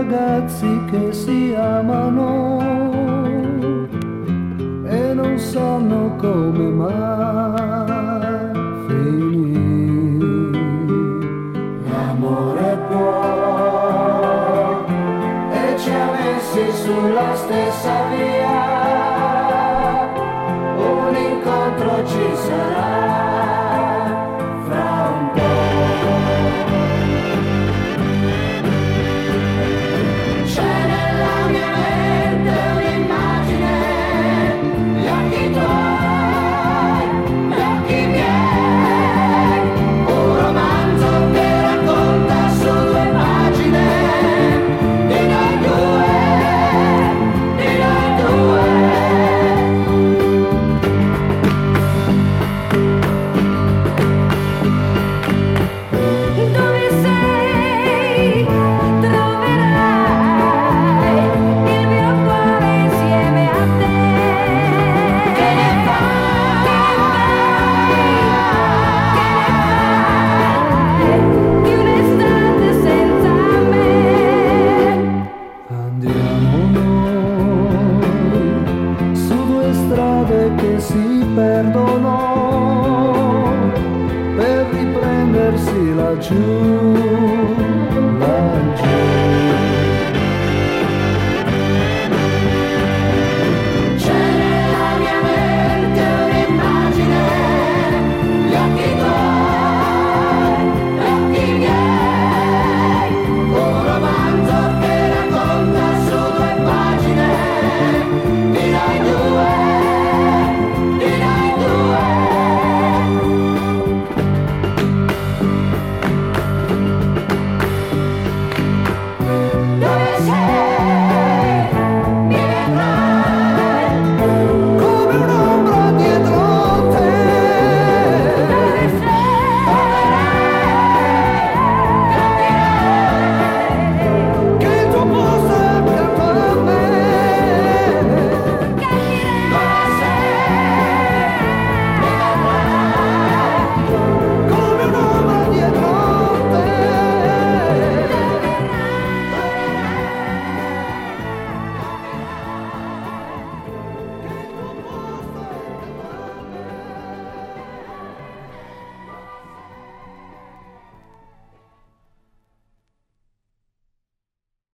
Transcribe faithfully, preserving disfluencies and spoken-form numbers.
ragazzi che si amano e non sanno come mai finire. L'amore può e ci ha messi sulla stessa via, un incontro ci sarà fra un po'. C'è nella mia mente un'immagine, gli occhi tuoi, gli occhi miei, un romanzo che racconta su due pagine di noi due, di noi due. Dove sei? Troverai il mio cuore insieme a te. Che ne fai? Che ne fai di un'estate senza me? Andiamo noi su due strade che si perdono per riprendersi laggiù.